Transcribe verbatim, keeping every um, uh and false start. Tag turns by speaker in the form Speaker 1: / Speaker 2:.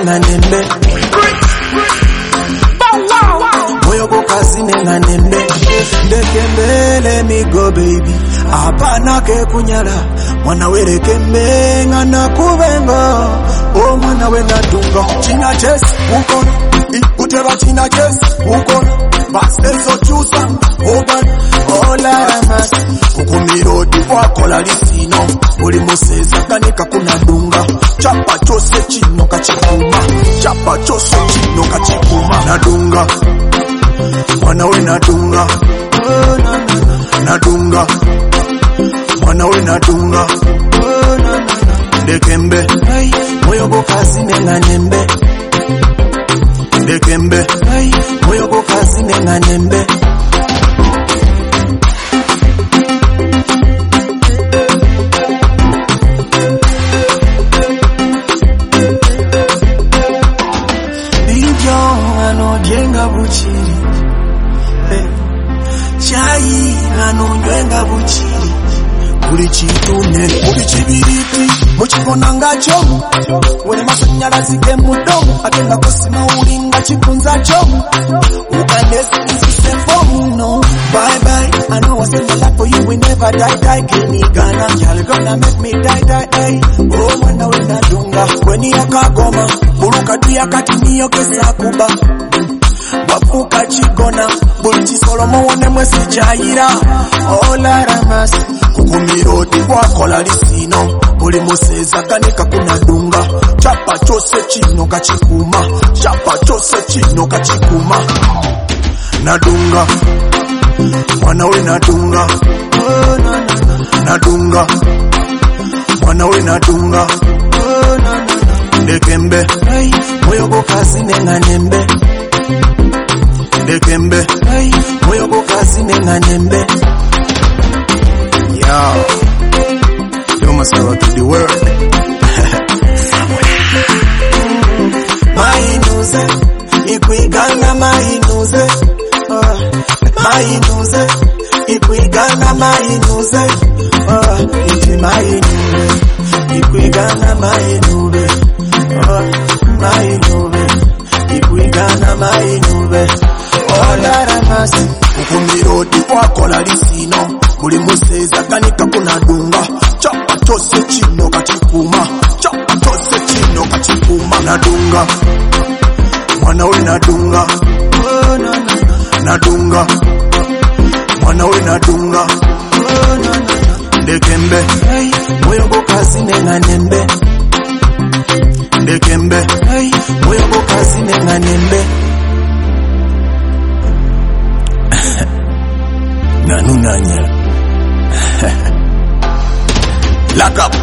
Speaker 1: nenga nembe moyo bokazi nenga nembe ndekembe let me go baby apana ke kunyala mwana werekembe ngana kubenga o mwana we nadunga china chess uko ikuteba china chess uko basezo chusa oban ola ramas kukumiro dikwa kola lisino uli museza kanika kuna dunga chapa chose chino kachikuma chapa chose chino kachikuma nadunga mwana we nadunga nadunga mwana we nadunga ndekembe moyo bokazi nenga nembe ndekembe moyo bokazi nenga nembe Bijo ano jenga buchiri chai ano nyenga buchiri kuli chitune kuli chibiriti muchikona ngacho wone masanyalazi ke mudomo atenda kosima ulinga chikunza cho ukanesi form no bye bye I know what's in the life for you we never die die give me Ghana y'all gonna make me die die die oh mwana we nadunga weni yakagoma buruka tu yakati niyo kesa kuba wafuka chikona bulchi solomo wone mwesi chayira ola ramas kukumiro dikwa kola lisino uli museza kanika kuna dunga chapa chose chino kachikuma chapa chose chino kachikuma nadunga mwana we nadunga nadunga mwana we nadunga ndekembe moyo bokazi nenga nembe ndekembe moyo bokazi nenga nembe yo yo masala to the world mainuze ikuigana mainuze uh, mainuze ikuigana mainuze uh, iti mainuze ikuigana mainuze uh, mainuze ikuigana mainuze ola ramasi kukumiro dikwa kola lisino kuli museza kanika kuna dunga chapa chose chino kachikuma chapa chose chino kachikuma nadunga mwana we nadunga nadunga mwana we nadunga ndekembe moyo bokazi nenga nembe ndekembe moyo bokazi nenga nembe nanunanya Lock up.